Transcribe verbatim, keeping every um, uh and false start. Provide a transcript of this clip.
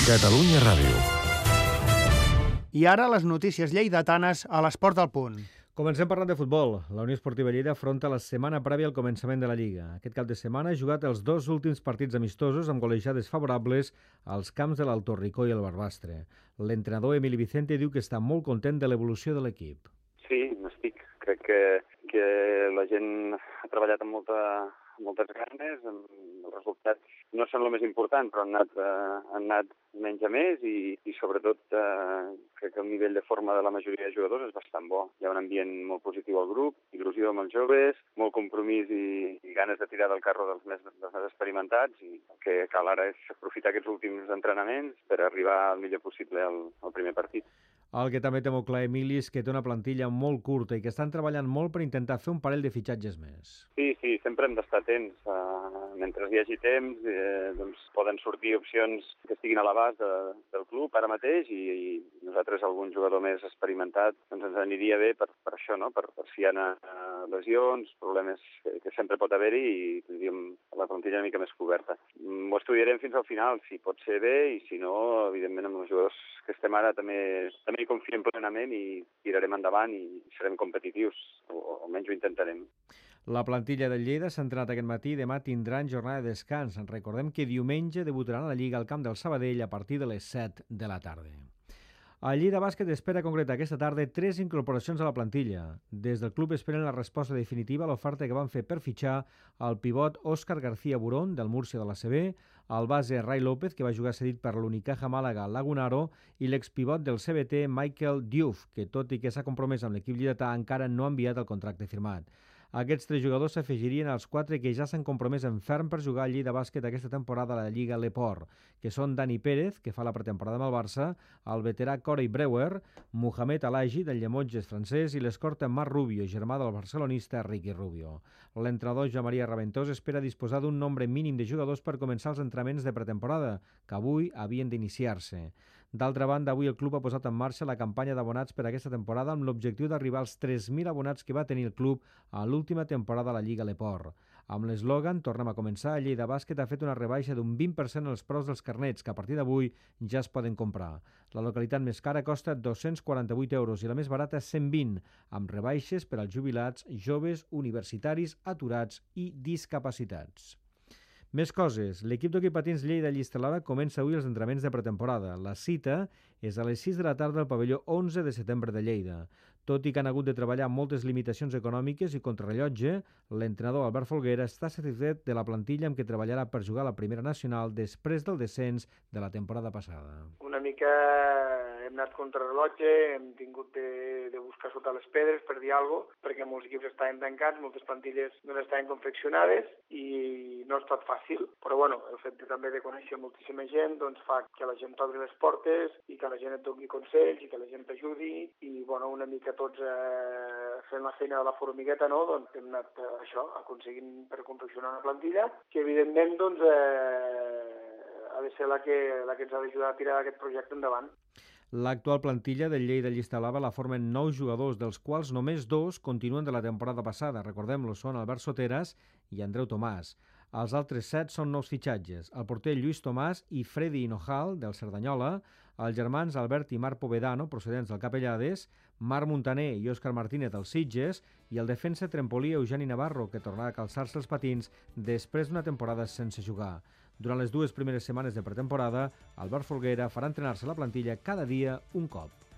Catalunya Ràdio. I ara les notícies lleidatanes a l'Esport al Punt. Comencem parlant de futbol. La Unió Esportiva Lleida afronta la setmana prèvia al començament de la Lliga. Aquest cap de setmana ha jugat els dos últims partits amistosos amb golejades favorables als camps de l'Alto Ricó i el Barbastre. L'entrenador Emili Vicente diu que està molt content de l'evolució de l'equip. Sí, n'estic. Crec que, que la gent ha treballat amb molta, moltes ganes, els resultats no són el més important, però han anat, eh, han anat menys a més i, i sobretot eh, crec que el nivell de forma de la majoria de jugadors és bastant bo. Hi ha un ambient molt positiu al grup, il·lusió amb els joves, molt compromís i, i ganes de tirar del carro dels més, dels més experimentats, i el que cal ara és aprofitar aquests últims entrenaments per arribar el millor possible al, al primer partit. El que també té molt clar Emili és que té una plantilla molt curta i que estan treballant molt per intentar fer un parell de fitxatges més. Sí, sí, sempre hem d'estar atents. Uh, mentre hi hagi temps, eh, doncs poden sortir opcions que estiguin a l'abast de, del club ara mateix i, i nosaltres, algun jugador més experimentat, doncs ens aniria bé per, per això, no? per, per si hi ha uh, lesions, problemes que, que sempre pot haver-hi i tindríem la plantilla una mica més coberta. Mm, ho estudiarem fins al final, si pot ser bé, i si no, evidentment amb els jugadors que estem ara també, també hi confiem plenament i tirarem endavant i serem competitius, o, o almenys ho intentarem. La plantilla del Lleida s'ha entrenat aquest matí i demà tindran jornada de descans. Recordem que diumenge debutaran a la Lliga al camp del Sabadell a partir de les set de la tarda. El Lleida Bàsquet espera concretar aquesta tarda tres incorporacions a la plantilla. Des del club esperen la resposta definitiva a l'oferta que van fer per fitxar el pivot Òscar García Burón, del Múrcia de l'A C B, el base Ray López, que va jugar cedit per l'Unicaja Màlaga Lagunaro, i l'expivot del C B T Michael Diouf, que tot i que s'ha compromès amb l'equip lleidatà encara no ha enviat el contracte firmat. Aquests tres jugadors s'afegirien als quatre que ja s'han compromès en ferm per jugar al Lleida Bàsquet aquesta temporada a la Lliga Leport, que són Dani Pérez, que fa la pretemporada amb el Barça, el veterà Corey Breuer, Mohamed Alagi, del Llemotges francès, i l'escorta Marc Rubio, germà del barcelonista Ricky Rubio. L'entrenador Joan Maria Raventós espera disposar d'un nombre mínim de jugadors per començar els entrenaments de pretemporada, que avui havien d'iniciar-se. D'altra banda, avui el club ha posat en marxa la campanya d'abonats per aquesta temporada amb l'objectiu d'arribar als tres mil abonats que va tenir el club a l'última temporada a la Lliga Leport. Amb l'eslògan "Tornem a començar", el Lleida Bàsquet ha fet una rebaixa d'un vint per cent en els preus dels carnets, que a partir d'avui ja es poden comprar. La localitat més cara costa dos-cents quaranta-vuit euros i la més barata cent vint, amb rebaixes per als jubilats, joves, universitaris, aturats i discapacitats. Més coses. L'equip d'hoquei patins Lleida Llistalada comença avui els entrenaments de pretemporada. La cita és a les sis de la tarda al pavelló onze de setembre de Lleida. Tot i que han hagut de treballar amb moltes limitacions econòmiques i contrarrellotge, l'entrenador Albert Folguera està satisfet de la plantilla amb què treballarà per jugar a la primera nacional després del descens de la temporada passada. Una mica hem anat contrarrellotge, hem tingut de, de buscar sota les pedres, per dir alguna cosa, perquè molts equips estaven tancats, moltes plantilles no estaven confeccionades i no ha estat fàcil. Però bueno, el fet de, també de conèixer moltíssima gent doncs, fa que la gent t'obri les portes i que la gent et doni consells i que la gent t'ajudi i bueno, una mica tots eh, fent la feina de la formigueta, no? Doncs hem anat eh, això, aconseguint per confeccionar una plantilla que evidentment doncs, eh, ha de ser la que, la que ens ha d'ajudar a tirar aquest projecte endavant. L'actual plantilla del Lleida Llista Blava la formen nou jugadors, dels quals només dos continuen de la temporada passada. Recordem-lo, són Albert Soteras i Andreu Tomàs. Els altres set són nous fitxatges. El porter Lluís Tomàs i Freddy Hinojal, del Cerdanyola, els germans Albert i Marc Povedano, procedents del Capellades, Marc Montaner i Òscar Martínez, del Sitges, i el defensa Trempolí Eugeni Navarro, que tornarà a calçar-se els patins després d'una temporada sense jugar. Durant les dues primeres setmanes de pretemporada, Albert Folguera farà entrenar-se la plantilla cada dia un cop.